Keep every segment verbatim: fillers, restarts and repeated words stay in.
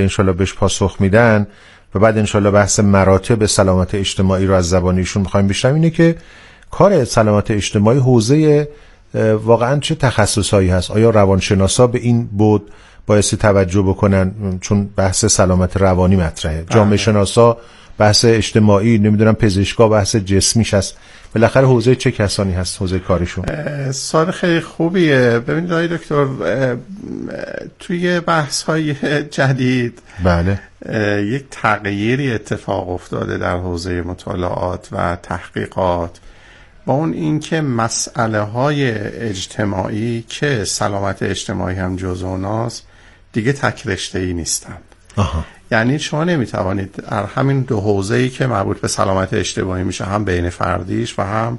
انشالله بهش پاسخ میدن و بعد انشالله بحث مراتب سلامت اجتماعی رو از زبانیشون میخوایم بشنویم، اینه که کار سلامت اجتماعی حوزه واقعا چه تخصصایی هست؟ آیا روانشناسا به این بود بایستی توجه بکنن چون بحث سلامت روانی مطرحه، جامعه شناسا بحث اجتماعی، نمیدونم پزشکا بحث جسمیش هست، بالاخره حوزه چه کسانی هست حوزه کارشون؟ سوال خیلی خوبیه. ببینید آقای دکتر، توی بحث های جدید بله یک تغییری اتفاق افتاده در حوزه مطالعات و تحقیقات با اون اینکه مسئله های اجتماعی که سلامت اجتماعی هم جزء اوناست دیگه تک رشته‌ای نیستن. آها. یعنی شما نمیتوانید در همین دو حوزه‌ای که مربوط به سلامت اجتماعی میشه، هم بین فردیش و هم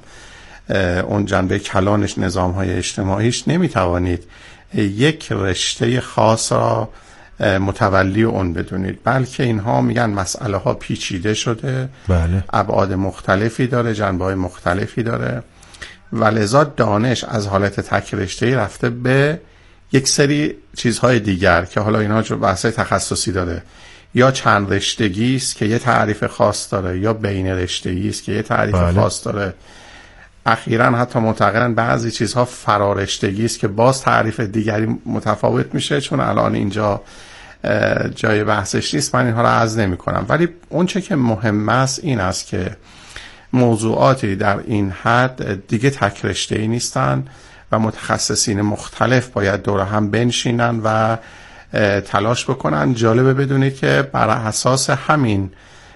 اون جنبه کلانش نظام‌های اجتماعیش، نمیتوانید یک رشته خاص را متولی اون بدونید، بلکه اینها میگن مسئله ها پیچیده شده، بله. ابعاد مختلفی داره، جنبه‌های مختلفی داره و لذا دانش از حالت تک رشته‌ای رفته به یک سری چیزهای دیگر که حالا اینا جو بحث تخصصی داره، یا چند رشتگی است که یه تعریف خاص داره، یا بین رشتگی است که یه تعریف بله. خاص داره. اخیراً حتی معتقدن بعضی چیزها فرارشتگی است که باز تعریف دیگری متفاوت میشه، چون الان اینجا جای بحثش نیست، من اینها رو عرض نمی کنم. ولی اون چه که مهم است این است که موضوعاتی در این حد دیگه تک رشته‌ای نیستن و متخصصین مختلف باید دور هم بنشینن و تلاش بکنن. جالبه بدونید که بر اساس همین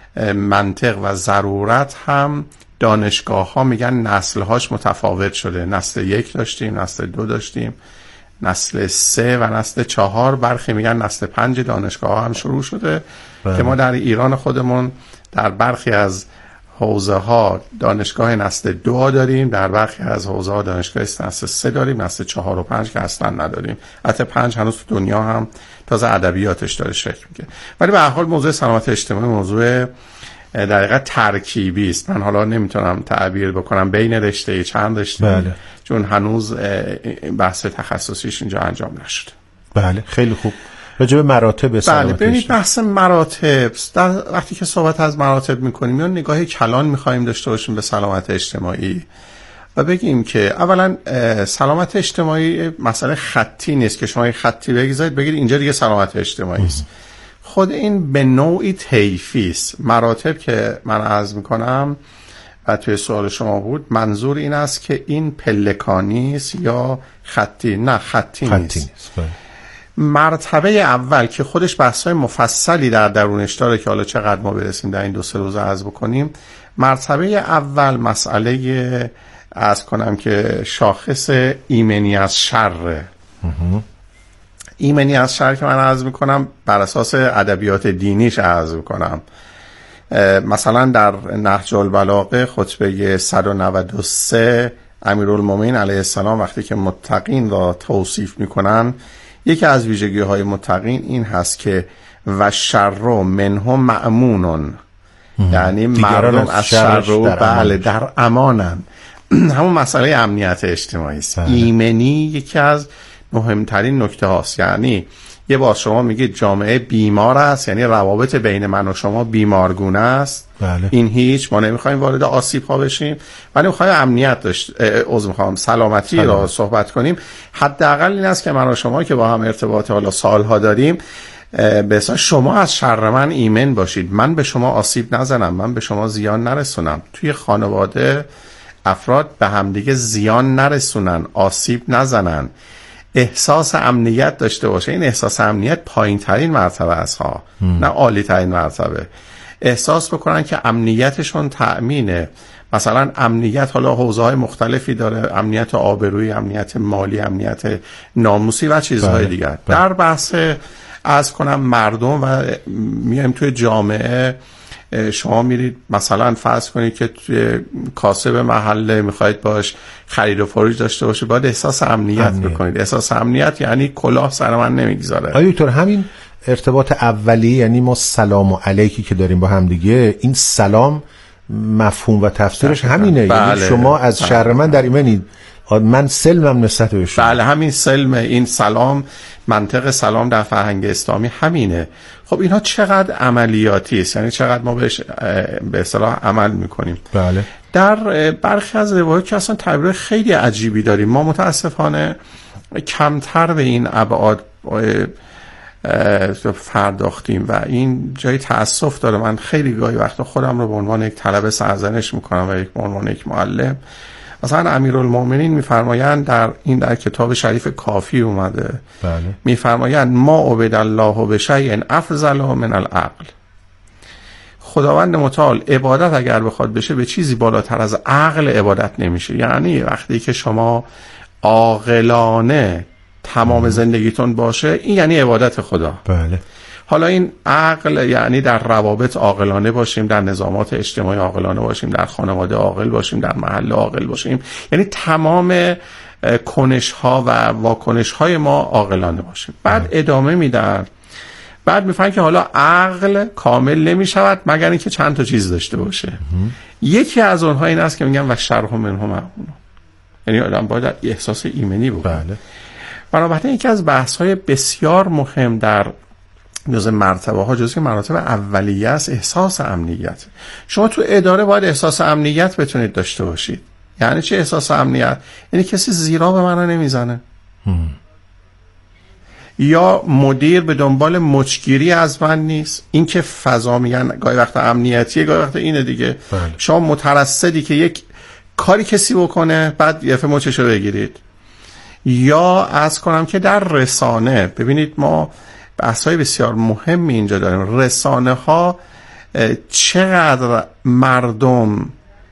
منطق و ضرورت هم دانشگاه ها میگن نسل هاش متفاوت شده، نسل یک داشتیم، نسل دو داشتیم، نسل سه و نسل چهار، برخی میگن نسل پنج دانشگاه ها هم شروع شده بله. که ما در ایران خودمون در برخی از حوزه ها دانشگاه نسل دو داریم، در برخی از حوزه ها دانشگاه نسل سه داریم، نسل چهار و پنج که اصلا نداریم. حتی پنج هنوز تو دنیا هم تازه ادبیاتش داره شکل میگیره. ولی به هر حال موضوع سلامت اجتماعی موضوع در حقیقت ترکیبی است. من حالا نمیتونم تعبیر بکنم بین رشته چند رشته بله. چون هنوز بحث تخصصیش اینجا انجام نشده. بله خیلی خوب. راجع به مراتب سلامت بله ببینید بحث مراتب، در وقتی که صحبت از مراتب میکنیم یا نگاه کلان میخوایم داشته باشیم به سلامت اجتماعی و بگیم که اولا سلامت اجتماعی مسئله خطی نیست که شما یک خطی بگذارید بگید اینجا دیگه سلامت اجتماعی است. خود این به نوعی طیفی است. مراتب که من عرض میکنم و توی سوال شما بود، منظور این است که این پلکانی است یا خطی؟ نه خطی, خطی نیست, نیست. مرتبه اول که خودش بحث‌های مفصلی در درونش داره که حالا چقدر ما برسیم در این دو سه روز عرض بکنیم. مرتبه اول مسئله عرض کنم که شاخص ایمنی از شر. ایمنی از شر که من عرض میکنم بر اساس ادبیات دینیش عرض میکنم. مثلا در نهج البلاغه خطبه صد و نود و سه امیرالمومنین علیه السلام وقتی که متقین را توصیف میکنن، یکی از ویژگی های متقین این هست که و شر منهم مأمونون، یعنی مردم از شر رو بله در امانن. همون مسئله امنیت اجتماعی است. ایمنی یکی از مهمترین نکته هاست. یعنی یه بار شما میگید جامعه بیمار است، یعنی روابط بین من و شما بیمارگونه است. بله. این هیچ، ما نمیخوایم وارد آسیب ها بشیم ولی میخوایم امنیت داشت عذر میخوام سلامتی سلام. را صحبت کنیم. حداقل این است که من و شما که با هم ارتباط حالا سالها داریم به اصلا شما از شر من ایمن باشید، من به شما آسیب نزنم، من به شما زیان نرسونم. توی خانواده افراد به همدیگه زیان نرسونن، آسیب نزنن، احساس امنیت داشته باشه. این احساس امنیت پایین ترین مرتبه است ها، نه عالی ترین مرتبه. احساس بکنن که امنیتشون تأمینه. مثلا امنیت حالا حوزه‌های مختلفی داره، امنیت آبرویی، امنیت مالی، امنیت ناموسی و چیزهای بله. دیگر. بله. در بحث از کنم مردم و میایم توی جامعه، شما میرید مثلا فرض کنید که توی کاسب محله میخواید باش خرید و فروش داشته باشه، باید احساس امنیت, امنیت بکنید. احساس امنیت یعنی کلاه سر من نمیگذاره. آیا دکتر همین ارتباط اولی، یعنی ما سلام و علیکی که داریم با هم دیگه، این سلام مفهوم و تفسیرش همینه. بله. یعنی شما از شر من در ایمنید، من سلمم نسبت به شما. بله همین سلم، این سلام، منطق سلام در فرهنگ اسلامی همینه. خب اینها چقدر عملیاتی است، یعنی چقدر ما بهش به اصطلاح عمل میکنیم. بله. در برخی از روایات که اصلا تعبیر خیلی عجیبی داریم، ما متاسفانه کمتر به این ابعاد پرداختیم و این جای تأسف داره. من خیلی گاهی وقتا خودم رو به عنوان یک طلبه سرزنش میکنم و یک به عنوان یک معلم. مثلا امیرالمومنین میفرمایند در این در کتاب شریف کافی اومده، بله. میفرمایند ما عبد الله بشیء افضل من العقل. خداوند متعال عبادت اگر بخواد بشه به چیزی بالاتر از عقل عبادت نمیشه. یعنی وقتی که شما عاقلانه تمام زندگیتون باشه، این یعنی عبادت خدا. بله. حالا این عقل یعنی در روابط عاقلانه باشیم، در نظامات اجتماعی عاقلانه باشیم، در خانواده عاقل باشیم، در محله عاقل باشیم، یعنی تمام کنش ها و واکنش های ما عاقلانه باشیم. بعد بله. ادامه میدن، بعد میفهمن که حالا عقل کامل نمیشود مگر اینکه چند تا چیز داشته باشه. هم. یکی از اونها این است که میگن و شرح منهم معقول، یعنی آدم باید احساس ایمنی بکنه. بله. بنابراین یکی از بحث های بسیار مهم در جزء مرتبه ها، جزء مراتب اولیه است، احساس امنیت. شما تو اداره باید احساس امنیت بتونید داشته باشید. یعنی چه احساس امنیت؟ یعنی کسی زیرا به من نمیزنه، یا مدیر به دنبال مچگیری از من نیست. این که فضا میگن گاهی وقت امنیتیه، گاهی وقت اینه دیگه. بله. شما مترصدی که یک کاری کسی بکنه بعد یه دفعه مچشو بگیرید. یا عرض کنم که در رسانه ببینید ما بحث‌های بسیار مهمی اینجا داریم. رسانه ها چقدر مردم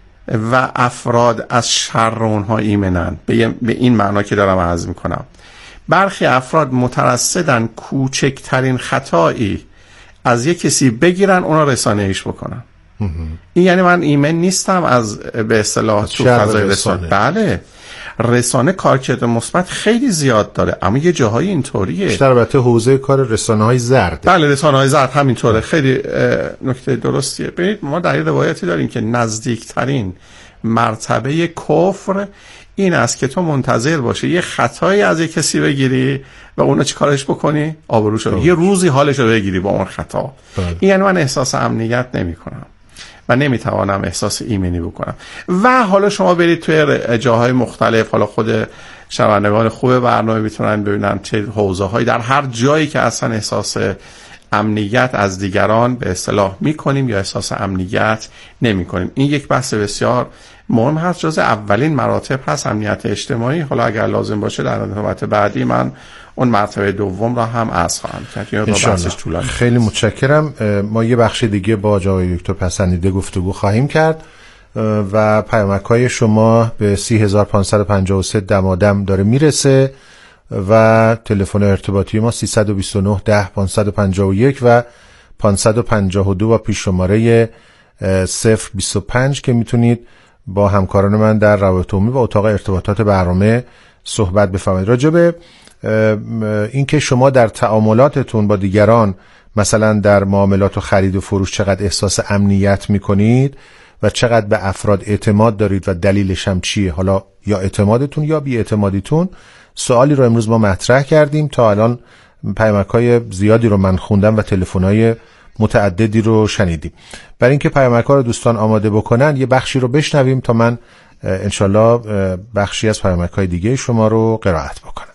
و افراد از شر اونها ایمنن، به این معنا که دارم عرض میکنم. برخی افراد مترصدن کوچکترین خطایی از یک کسی بگیرن اونا رسانه ایش بکنن. این یعنی من ایمن نیستم از به اصطلاح تو فضای رسانه. بله، رسانه کارکرد مثبت خیلی زیاد داره، اما یه جاهای اینطوریه. بیشتر البته حوزه کار رسانه‌های زرد. بله، رسانه‌های زرد همینطوره. خیلی نکته درستیه. ببینید ما در روایتی داریم که نزدیکترین مرتبه کفر این است که تو منتظر باشی یه خطایی از یک کسی بگیری و اونو چی کارش بکنی؟ آبروشو یه روزی حالشو بگیری با اون خطا. بله. این یعنی من احساس امنیت نمی کنم و نمیتوانم احساس ایمنی بکنم. و حالا شما برید توی جاهای مختلف، حالا خود شنوندگان خوب برنامه میتونن ببینن چه حوزه‌هایی در هر جایی که اصلا احساس امنیت از دیگران به اصطلاح میکنیم یا احساس امنیت نمیکنیم. این یک بحث بسیار مهم هست، جز اولین مراتب هست امنیت اجتماعی. حالا اگر لازم باشه در نوبت بعدی من اون مرتبه دوم را هم عرض خواهم کرد. یا بحثش طولانی. خیلی متشکرم. ما یه بخش دیگه با جناب دکتر پسندیده گفتگو خواهیم کرد و پیامک‌های شما به سی هزار و پانصد و پنجاه و سه دمادم داره میرسه و تلفن ارتباطی ما سیصد و بیست و نه ده پانصد و پنجاه و یک و پانصد و پنجاه و دو و پیش شماره صفر بیست و پنج که میتونید با همکاران من در روابط عمومی و اتاق ارتباطات برنامه صحبت بفرمایید. راجع به اینکه شما در تعاملاتتون با دیگران، مثلا در معاملات و خرید و فروش، چقدر احساس امنیت میکنید و چقدر به افراد اعتماد دارید و دلیلش هم چیه، حالا یا اعتمادتون یا بی اعتمادیتون. سوالی رو امروز ما مطرح کردیم. تا الان پیامک‌های زیادی رو من خوندم و تلفن‌های متعددی رو شنیدیم. برای اینکه پیامک‌ها رو دوستان آماده بکنن یه بخشی رو بشنویم تا من انشالله بخشی از پیامک‌های دیگه شما رو قرائت بکنم.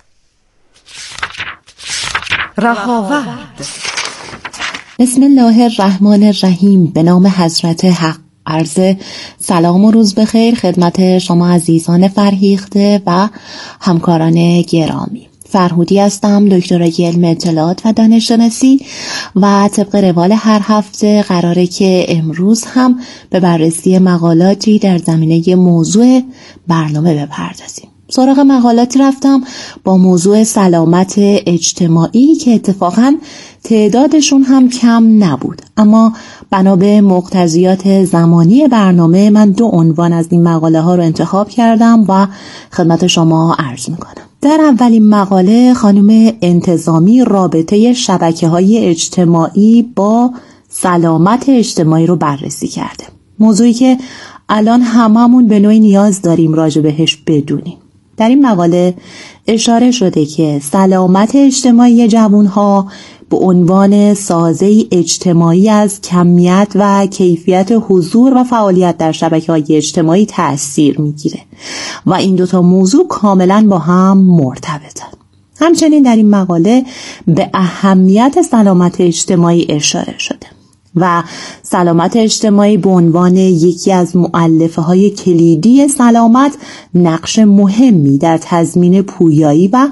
رهاورد. بسم الله الرحمن الرحیم. به نام حضرت حق. عرض سلام و روز بخیر خدمت شما عزیزان فرهیخته و همکاران گرامی. فرهودی هستم، دکترای علم اطلاعات و دانش‌شناسی و طبق روال هر هفته قراره که امروز هم به بررسی مقالاتی در زمینه موضوع برنامه بپردازیم. سراغ مقالاتی رفتم با موضوع سلامت اجتماعی که اتفاقاً تعدادشون هم کم نبود، اما بنا به مقتضیات زمانی برنامه من دو عنوان از این مقاله ها رو انتخاب کردم و خدمت شما عرض میکنم. در اولین مقاله خانم انتظامی رابطه شبکه‌های اجتماعی با سلامت اجتماعی رو بررسی کرده، موضوعی که الان هممون به نوعی نیاز داریم راجع بهش بدونیم. در این مقاله اشاره شده که سلامت اجتماعی جوانها به عنوان سازه اجتماعی از کمیت و کیفیت حضور و فعالیت در شبکه‌های اجتماعی تأثیر میگیره و این دوتا موضوع کاملا با هم مرتبطن. همچنین در این مقاله به اهمیت سلامت اجتماعی اشاره شده و سلامت اجتماعی به عنوان یکی از مؤلفه‌های کلیدی سلامت نقش مهمی در تضمین پویایی و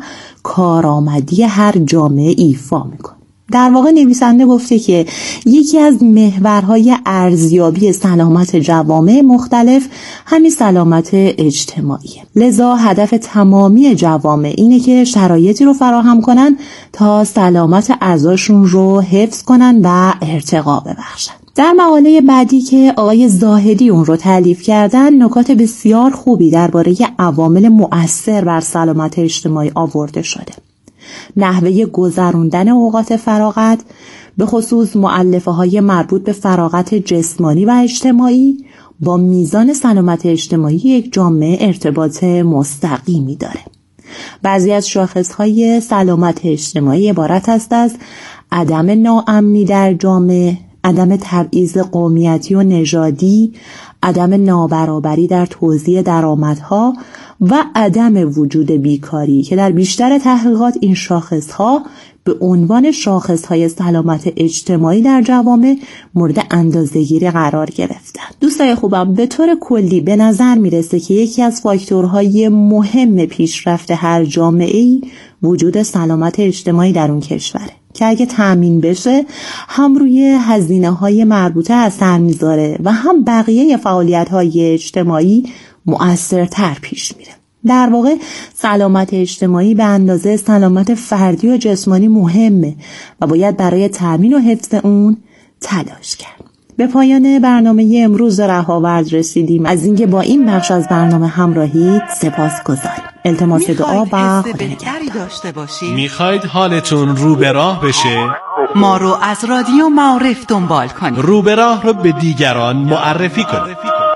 کارآمدی هر جامعه ایفا می‌کند. در واقع نویسنده گفته که یکی از محورهای ارزیابی سلامت جوامع مختلف همین سلامت اجتماعیه. لذا هدف تمامی جوامع اینه که شرایطی رو فراهم کنن تا سلامت اعضاشون رو حفظ کنن و ارتقا ببخشن. در مقاله بعدی که آقای زاهدی اون رو تألیف کردن، نکات بسیار خوبی درباره عوامل مؤثر بر سلامت اجتماعی آورده شده. نحوه گذراندن اوقات فراغت، به خصوص مؤلفه های مربوط به فراغت جسمانی و اجتماعی، با میزان سلامت اجتماعی یک جامعه ارتباط مستقیمی داره. بعضی از شاخصهای سلامت اجتماعی عبارت است از عدم ناامنی در جامعه، عدم تبعیض قومیتی و نژادی، عدم نابرابری در توزیع درآمدها و عدم وجود بیکاری که در بیشتر تحقیقات این شاخصها به عنوان شاخصهای سلامت اجتماعی در جوامع مورد اندازه‌گیری قرار گرفتن. دوستای خوبم، به طور کلی به نظر میرسه که یکی از فاکتورهای مهم پیشرفت هر جامعه‌ای وجود سلامت اجتماعی در اون کشوره که اگه تأمین بشه هم روی هزینه‌های مربوطه اثر میذاره و هم بقیه فعالیت‌های اجتماعی مؤثرتر پیش میره. در واقع سلامت اجتماعی به اندازه سلامت فردی و جسمانی مهمه و باید برای تأمین و حفظ اون تلاش کرد. به پایان برنامه امروز رهاورد رسیدیم. از اینکه با این بخش از برنامه همراهید سپاسگزاریم. التماس دعا و خدا نگهدار. میخواید حالتون رو به راه بشه؟ ما رو از رادیو معارف دنبال کنید. رو به راه رو به دیگران معرفی کنید.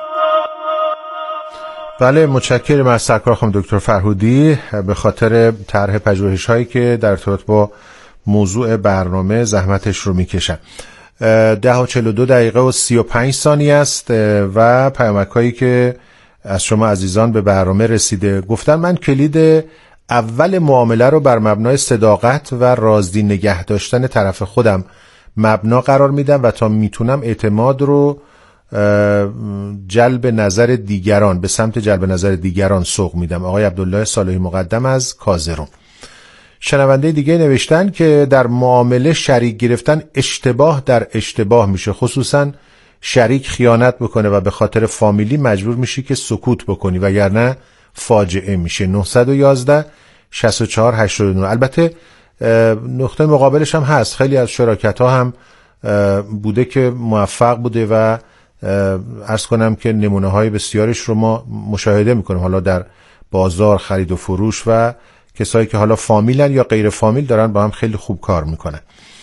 بله، متشکرم از سرکار خانم دکتر فرهودی به خاطر طرح پژوهش‌هایی که در ارتباط با موضوع برنامه زحمتش رو میکشن. ده و چهل و دو دقیقه و سی و پنج ثانیه است و پیامک‌هایی که از شما عزیزان به برنامه رسیده. گفتن من کلید اول معامله رو بر مبنای صداقت و رازی نگه داشتن طرف خودم مبنا قرار میدم و تا میتونم اعتماد رو جلب نظر دیگران به سمت جلب نظر دیگران سوق میدم. آقای عبدالله صالحی مقدم از کازرون. شنونده دیگه نوشتن که در معامله شریک گرفتن اشتباه در اشتباه میشه، خصوصا شریک خیانت بکنه و به خاطر فامیلی مجبور میشی که سکوت بکنی وگرنه فاجعه میشه. نه یک یک شصت و چهار هشتاد و نه. البته نقطه مقابلش هم هست، خیلی از شراکت ها هم بوده که موفق بوده و عرض کنم که نمونه های بسیارش رو ما مشاهده میکنیم حالا در بازار خرید و فروش و کسایی که حالا فامیلن یا غیر فامیل دارن با هم خیلی خوب کار میکنن.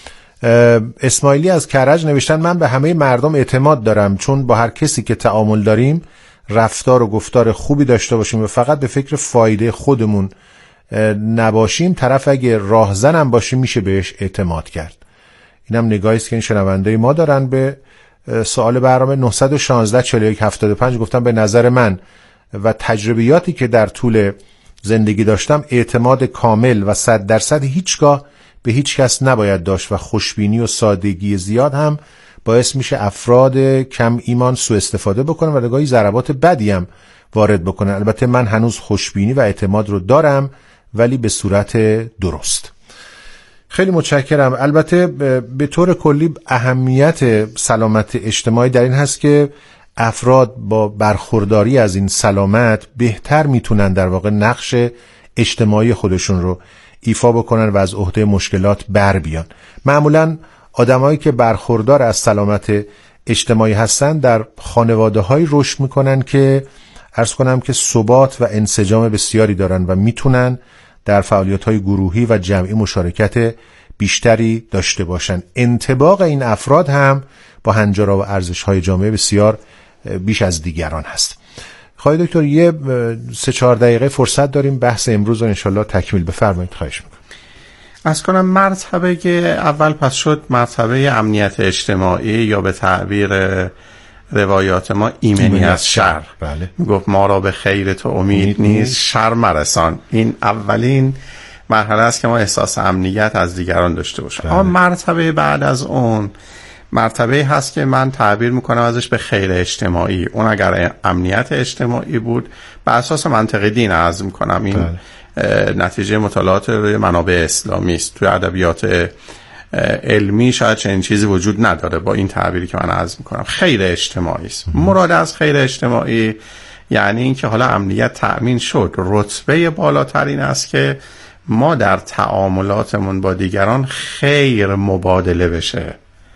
اسماعیلی از کرج نوشتن من به همه مردم اعتماد دارم چون با هر کسی که تعامل داریم رفتار و گفتار خوبی داشته باشیم و فقط به فکر فایده خودمون نباشیم، طرف اگه راهزنم باشه میشه بهش اعتماد کرد. اینم نگاهی است که این شنونده ما دارن به سوال برنامه. نه یک شش چهل و یک هفتاد و پنج گفتم به نظر من و تجربیاتی که در طول زندگی داشتم اعتماد کامل و صد درصد هیچگاه به هیچ کس نباید داشت و خوشبینی و سادگی زیاد هم باعث میشه افراد کم ایمان سوء استفاده بکنن و نگاهی ضربات بدی هم وارد بکنن. البته من هنوز خوشبینی و اعتماد رو دارم ولی به صورت درست. خیلی متشکرم. البته به طور کلی اهمیت سلامت اجتماعی در این هست که افراد با برخورداری از این سلامت بهتر میتونن در واقع نقش اجتماعی خودشون رو ایفا بکنن و از عهده مشکلات بر بیان. معمولاً آدمایی که برخوردار از سلامت اجتماعی هستن در خانواده‌های رشد میکنن که عرض کنم که ثبات و انسجام بسیاری دارن و میتونن در فعالیت‌های گروهی و جمعی مشارکت بیشتری داشته باشن. انطباق این افراد هم با هنجارا و ارزش‌های جامعه بسیار بیش از دیگران هست. خواهی دکتر یه سه چهار دقیقه فرصت داریم بحث امروز رو انشالله تکمیل بفرمایید. خواهش میکنم. از کنم مرتبه که اول پس شد مرتبه امنیت اجتماعی یا به تعبیر روایات ما ایمنی از شر. بله. میگفت ما را به خیر تو امید نیست، شر مرسان. این اولین مرحله است که ما احساس امنیت از دیگران داشته باشیم. بله. اما مرتبه بعد از اون مرتبه هست که من تعبیر میکنم ازش به خیر اجتماعی. اون اگر امنیت اجتماعی بود بر اساس منطق دین عرض میکنم، این بله. نتیجه مطالعات روی منابع اسلامی است. توی ادبیات علمی شاید چنین چیزی وجود نداره با این تعبیری که من عرض میکنم. خیر اجتماعی است. مراد از خیر اجتماعی یعنی این که حالا امنیت تأمین شد، رتبه بالاترین است که ما در تعاملاتمون با دیگران خیر مبادله بشه.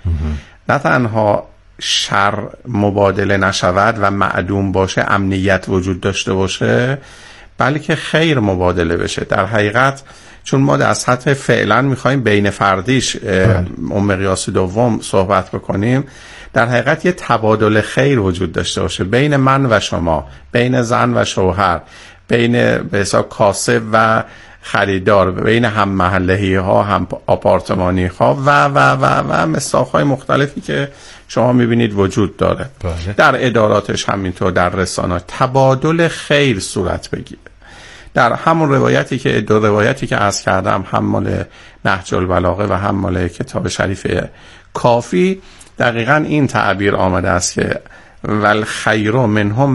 نه تنها شر مبادله نشود و معدوم باشه، امنیت وجود داشته باشه، بلکه خیر مبادله بشه. در حقیقت چون ما در سطح فعلا میخوایم بین فردیش اون مقیاس دوم صحبت بکنیم، در حقیقت یه تبادل خیر وجود داشته باشه بین من و شما، بین زن و شوهر، بین به حساب کاسب و خریدار، بین هم محلهی ها، هم آپارتمانی ها و و و و مساق های مختلفی که شما میبینید وجود داره. بله. در اداراتش همینطور، در رسانه تبادل خیر صورت بگیره. در همون روایتی که دو روایتی که عرض کردم، هم مال نهج البلاغه و هم مال کتاب شریف کافی، دقیقاً این تعبیر آمده است که والخیر منهم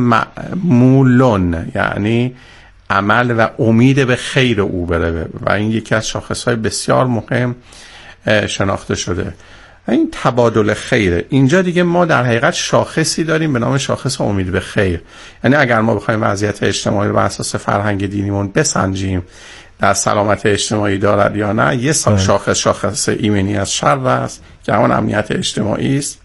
معمولون، یعنی عمل و امید به خیر او بره، و این یکی از شاخصهای بسیار مهم شناخته شده. این تبادل خیره. اینجا دیگه ما در حقیقت شاخصی داریم به نام شاخص امید به خیر. یعنی اگر ما بخوایم وضعیت اجتماعی رو بر اساس فرهنگ دینیمون بسنجیم در سلامت اجتماعی دارد یا نه، یه شاخص شاخص ایمنی از شر است که همون امنیت اجتماعی است.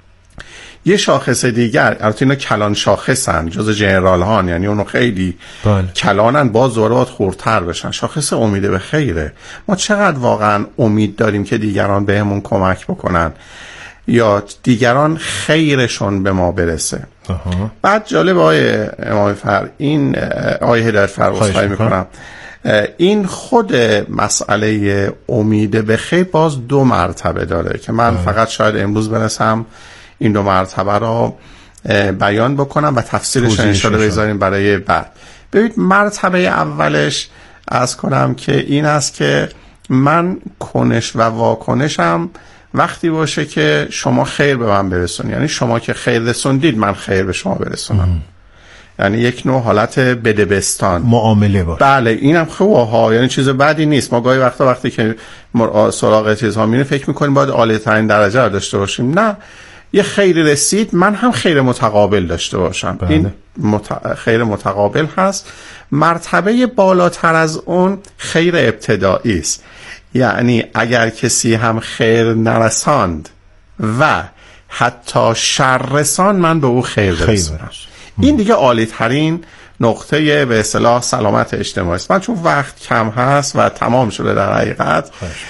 یه شاخص دیگر، البته اینا کلان شاخصن، جز جنرال هان، یعنی اونو خیلی بله. کلانن، باز دوباره خورتر بشن. شاخص امید به خیره. ما چقدر واقعا امید داریم که دیگران بهمون کمک بکنن یا دیگران خیرشون به ما برسه. آها. بعد جالب آیه امام فر این آیه هدایت فرمودن میکنم، این خود مسئله امید به خیر باز دو مرتبه داره که من آه. فقط شاید امروز برسم این دو مرتبه را بیان بکنم و تفسیرش انشاءالله بذاریم برای بعد. ببینید مرتبه اولش از کنم که این است که من کنش و واکنشم وقتی باشه که شما خیر به من برسونید، یعنی شما که خیر رسوندید من خیر به شما برسونم. ام. یعنی یک نوع حالت بدبستان معامله باشه. بله، اینم خوبه ها، یعنی چیز بدی نیست. ما گاهی وقتا وقتی که سراغ چیزها میریم فکر میکنیم باید عالی ترین درجه رو داشته باشیم. نه، یه خیر رسید من هم خیر متقابل داشته باشم. بله. این مت... خیر متقابل هست. مرتبه بالاتر از اون خیر ابتدایی است، یعنی اگر کسی هم خیر نرساند و حتی شر رساند من به او خیر برسونم. این دیگه عالی ترین نقطه به اصطلاح سلامت اجتماعی است. من چون وقت کم هست و تمام شده در حقیقت،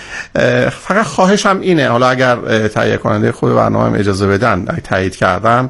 فقط خواهشم اینه، حالا اگر تهیه کننده خوب برنامه اجازه بدن، اگه تایید کردن،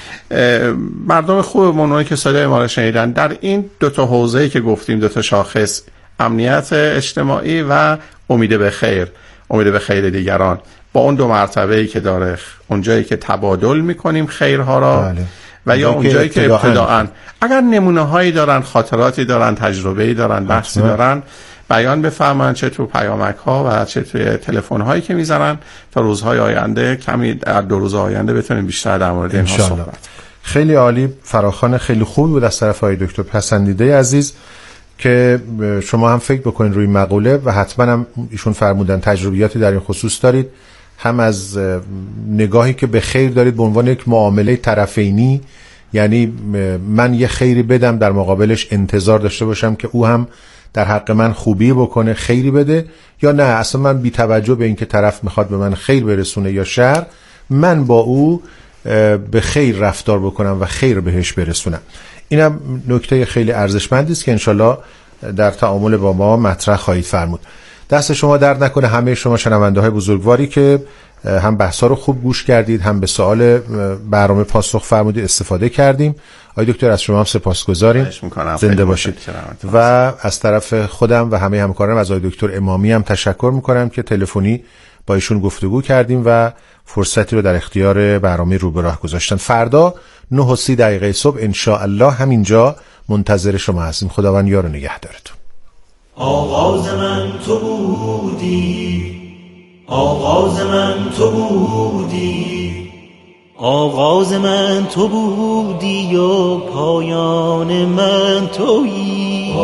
مردم خوب منونی که صدای ما رو شنیدن، در این دو تا حوزه‌ای که گفتیم، دو تا شاخص، امنیت اجتماعی و امید به خیر، امید به خیر دیگران، با اون دو مرتبه‌ای که داره، اونجایی که تبادل می‌کنیم خیرها را، بله. و یا اونجایی که ابتداعاً اگر نمونه هایی دارن، خاطراتی دارن، تجربه‌ای دارن، بحثی دارن، بیان بفرمایند، چه تو پیامک ها و چه توی تلفن هایی که میزنن، تا روزهای آینده، کمی در دو روز آینده بتونیم بیشتر در مورد اینها صحبت. خیلی عالی، فراخوان خیلی خوبی بود از طرف آقای دکتر پسندیده عزیز که شما هم فکر بکنید روی مقوله و حتما هم ایشون فرمودن تجربیاتی در این خصوص دارید، هم از نگاهی که به خیر دارید به عنوان یک معامله طرفینی، یعنی من یه خیری بدم در مقابلش انتظار داشته باشم که او هم در حق من خوبی بکنه، خیری بده، یا نه اصلا من بی توجه به اینکه طرف میخواد به من خیر برسونه یا شر، من با او به خیر رفتار بکنم و خیر بهش برسونم. اینم نکته خیلی ارزشمندی است که انشالله در تعامل با ما مطرح خواهید فرمود. دست شما درد نکنه همه شما شنونده های بزرگواری که هم بحثا رو خوب گوش کردید، هم به سوال برنامه پاسخ فرمودید استفاده کردیم. آقای دکتر از شما هم سپاسگزاریم. زنده باشید. و از طرف خودم و همه همکارانم از آقای دکتر امامی هم تشکر میکنم که تلفنی با ایشون گفتگو کردیم و فرصتی رو در اختیار برنامه رو به راه گذاشتن. فردا نه و سی دقیقه صبح ان شاء الله همینجا منتظر شما هستیم. خداوند یار و نگهدارتون. آغاز من تو بودی، آغاز من تو بودی، آغاز من تو بودی و پایان من تویی.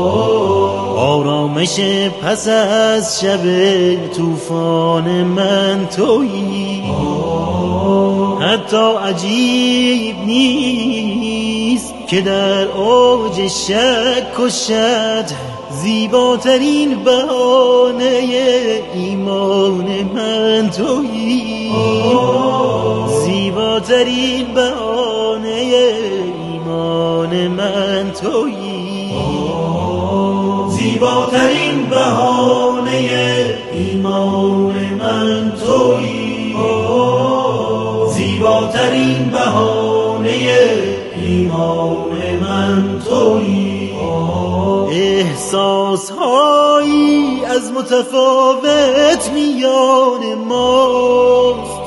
آرامش پس از شب طوفان من تویی. حتی عجیب نیست که در اوج شک و شد زیباترین بهانه ایمان من تویی. زیباترین بهانه ایمان من تویی. زیباترین بهانه ایمان من تویی. زیباترین بهانه ایمان من تویی. احساس هایی از متفاوت میان ماست.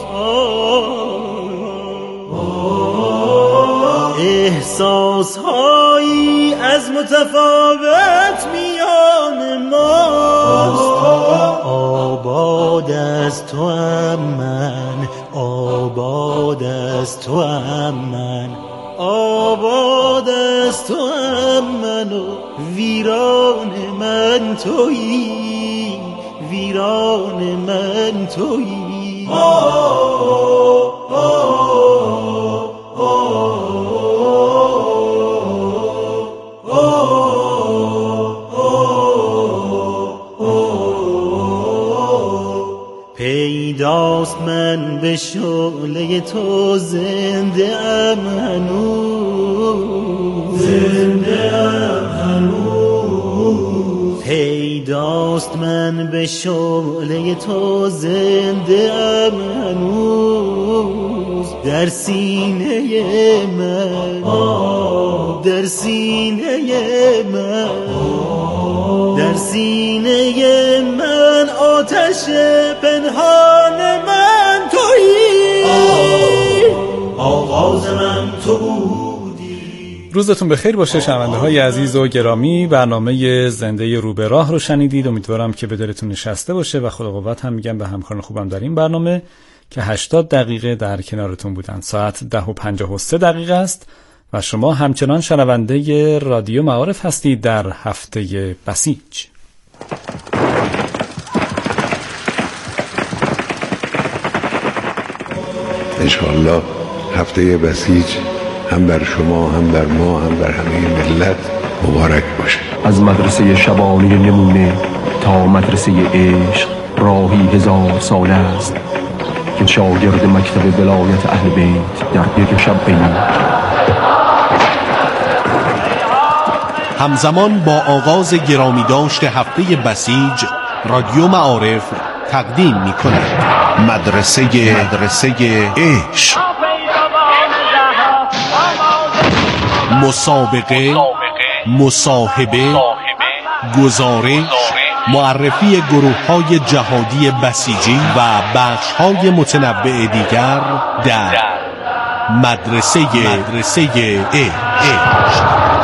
احساس هایی از متفاوت میان ماست. آباد از تو ام من، آباد از تو ام من، آباد از تو ام من و ویران من تویی. ویران من تویی. آه آه آه پیداست من به شعله تو زنده ام هنوز. زنده ام هنوز. پیداست من به شعله تو زنده ام هنوز. در سینه من، در سینه من، در سینه من آتش پنهان من تویی. آغاز من تو بودی. روزتون بخیر باشه شنونده های عزیز و گرامی. برنامه زنده رو به راه رو شنیدید. امیدوارم که به دلتون نشسته باشه و خدا قوت هم میگم به همکاران خوبم در این برنامه که هشتاد دقیقه در کنارتون بودن. ساعت ده و پنجاه و سه دقیقه است و شما همچنان شنونده رادیو معارف هستید در هفته بسیج. انشاءالله هفته بسیج هم بر شما هم بر ما هم بر همه ملت مبارک باشه. از مدرسه شبانه نمونه تا مدرسه عشق راهی هزار ساله است که شاگرد مکتب ولایت اهل بیت در یک شب بینید. همزمان با آغاز گرامی داشت هفته بسیج رادیو معارف تقدیم می کند مدرسه مدرسه عشق. مسابقه، مصاحبه، گزارش، معرفی گروه های جهادی بسیجی و بخش های متنوع دیگر در مدرسه مدرسه عشق.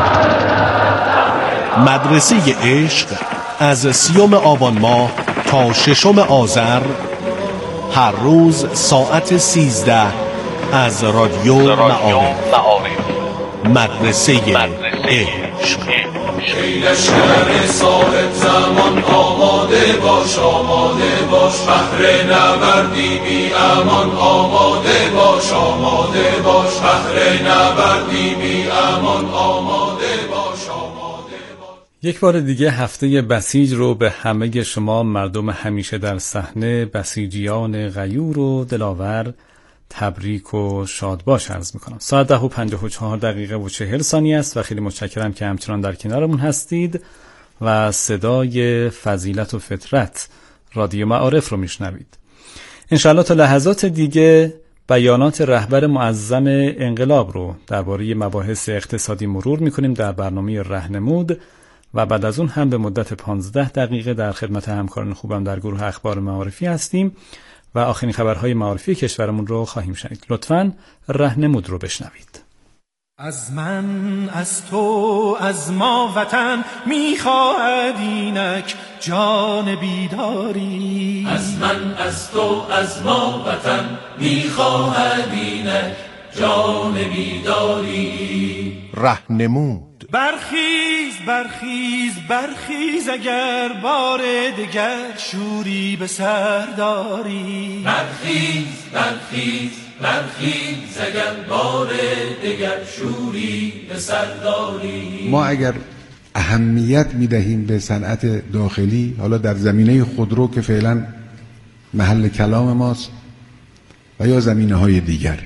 مدرسه عشق از سیوم آبان ماه تا ششم آذر هر روز ساعت سیزده از رادیو معارف. مدرسه عشق. ای لشکر صاحب زمان آماده باش، آماده باش، بهر نبردی بی امان آماده باش، آماده باش، بهر نبردی بی امان آماده باش، آماده باش. یک بار دیگه هفته بسیج رو به همه شما مردم همیشه در صحنه، بسیجیان غیور و دلاور تبریک و شادباش عرض میکنم. ساعت ده و پنجاه و چهار دقیقه و چهل ثانیه است و خیلی متشکرم که همچنان در کنارمون هستید و صدای فضیلت و فطرت رادیو معارف رو میشنوید. انشاءالله تا لحظات دیگه بیانات رهبر معظم انقلاب رو درباره مباحث اقتصادی مرور میکنیم در برنامه رهنمود و بعد از اون هم به مدت پانزده دقیقه در خدمت همکاران خوبم در گروه اخبار معارفی هستیم و آخرین خبرهای معارفی کشورمون رو خواهیم شنید. لطفاً رهنمود رو بشنوید. از من، از تو، از ما وطن میخواهد اینک جان بیداری. از من، از تو، از ما وطن میخواهد اینک جان بیداری. رهنمود. برخیز برخیز برخیز اگر بار دگر شوری به سر داری. برخیز برخیز برخیز اگر بار دگر شوری به سر داری. ما اگر اهمیت میدهیم به صنعت داخلی، حالا در زمینه خودرو که فعلا محل کلام ماست و یا زمینه های دیگر،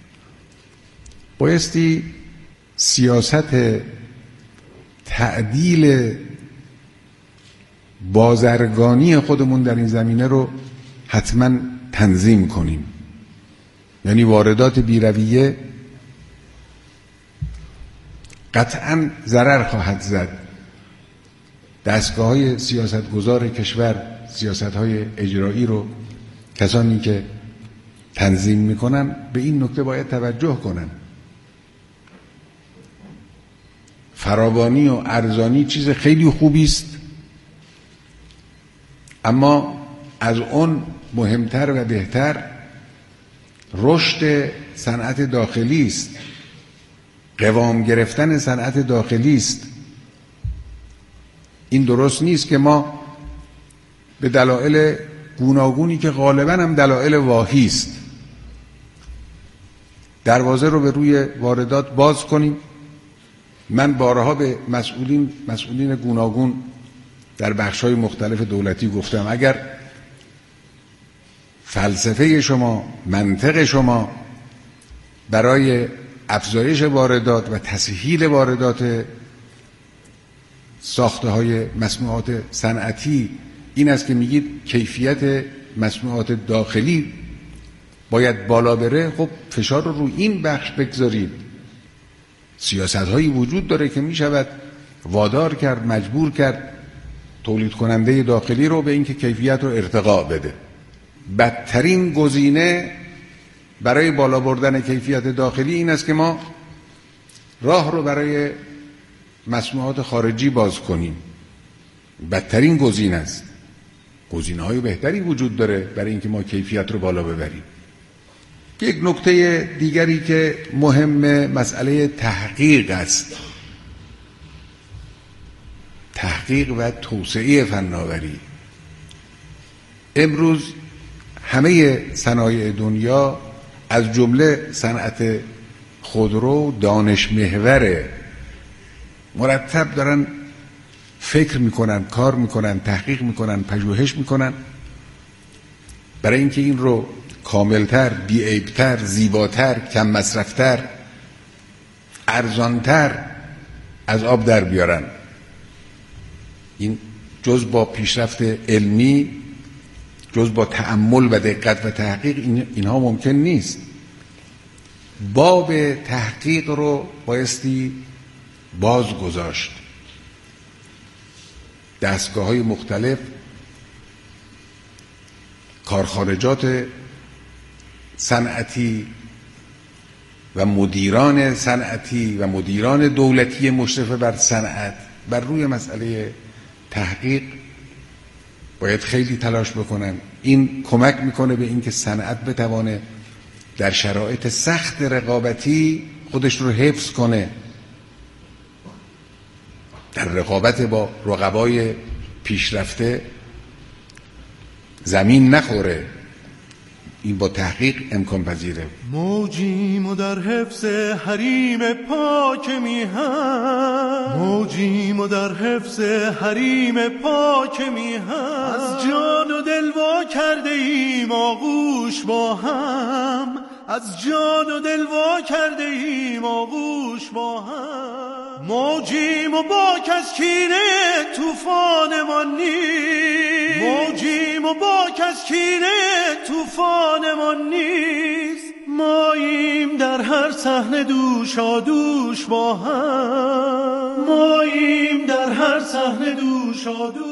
بایستی سیاست تعدیل بازرگانی خودمون در این زمینه رو حتما تنظیم کنیم. یعنی واردات بی‌رویه قطعاً ضرر خواهد زد. دستگاه‌های سیاستگزار کشور، سیاست‌های اجرایی رو کسانی که تنظیم میکنن به این نکته باید توجه کنن. فراوانی و ارزانی چیز خیلی خوبی است، اما از اون مهمتر و بهتر رشد صنعت داخلی است، قوام گرفتن صنعت داخلی است. این درست نیست که ما به دلایل گوناگونی که غالباً هم دلایل واهی است دروازه رو به روی واردات باز کنیم. من بارها به مسئولین مسئولین گوناگون در بخش‌های مختلف دولتی گفتم اگر فلسفه شما، منطق شما برای افزایش واردات و تسهیل واردات ساخته‌های مصنوعات صنعتی این است که میگید کیفیت مصنوعات داخلی باید بالا بره، خب فشار رو روی این بخش بگذارید. سیاست‌هایی وجود داره که میشود وادار کرد، مجبور کرد تولید کننده داخلی رو به اینکه کیفیت رو ارتقا بده. بدترین گزینه برای بالا بردن کیفیت داخلی این است که ما راه رو برای مصنوعات خارجی باز کنیم. بدترین گزینه است. گزینه‌های بهتری وجود داره برای اینکه ما کیفیت رو بالا ببریم. یک نکته دیگری که مهمه مسئله تحقیق است. تحقیق و توسعه فناوری. امروز همه صنایع دنیا از جمله صنعت خودرو دانش محوره، مرتب دارن فکر میکنن، کار میکنن، تحقیق میکنن، پژوهش میکنن برای اینکه این رو کاملتر، بی‌عیبتر، زیباتر، کم مصرفتر، ارزانتر از آب در بیارن. این جز با پیشرفت علمی، جز با تأمل و دقت و تحقیق این اینها ممکن نیست. باب تحقیق رو بایستی باز گذاشت. دستگاه‌های مختلف، کارخارجات صنعتی و مدیران صنعتی و مدیران دولتی مشرف بر صنعت بر روی مسئله تحقیق باید خیلی تلاش بکنن. این کمک میکنه به اینکه صنعت بتوانه در شرایط سخت رقابتی خودش رو حفظ کنه، در رقابت با رقبای پیشرفته زمین نخوره. این با تحقیق امکان پذیره. موجیم و در حفظ حریم پاک میهن، موجیم و در حفظ حریم پاک میهن، از جان و دل وا کرده ایم آغوش با هم، از جان و دل وا کرده ایم آغوش با هم. موجیم و با کس کینه طوفانمان نیست، موجیم و با کس کینه طوفانمان نیست. ماییم در هر صحنه دوشا دوش با هم، ماییم در هر صحنه دوشا دوش